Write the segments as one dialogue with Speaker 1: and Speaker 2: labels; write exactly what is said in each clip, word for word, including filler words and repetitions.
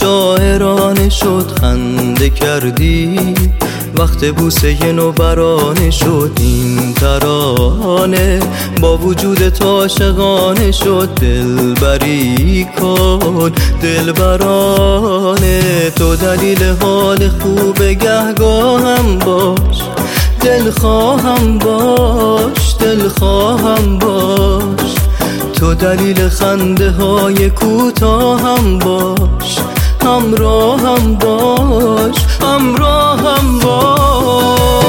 Speaker 1: شاعرانه شد خنده کردی، وقت بوسه نوبرانه شد این ترانه، با وجود تو عاشقانه شد دلبری کن دلبرانه. تو دلیل حال خوب گهگاهم باش، دل خواهم باش دل خواهم باش، تو دلیل خنده های کوتاهم باش، همراهم باش همراهم باش.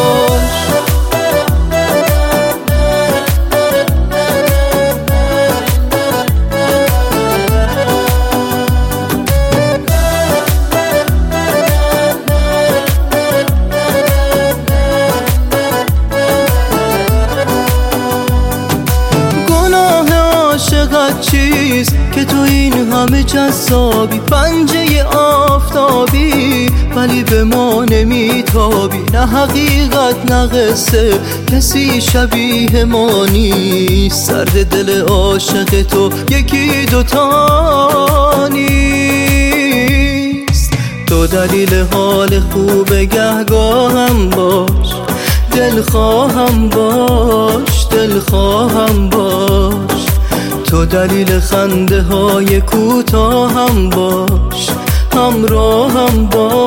Speaker 1: چیز که تو این همه جذابی، پنجه آفتابی ولی به ما نمیتابی، نه حقیقت نه قصه کسی شبیه ما نیست، سرد دل عاشق تو یکی دوتا نیست. تو دلیل حال خوب گهگاهم باش، دل خواهم باش دل خواهم باش، تو دلیل خنده های کوتاهم باش، همراهم باش.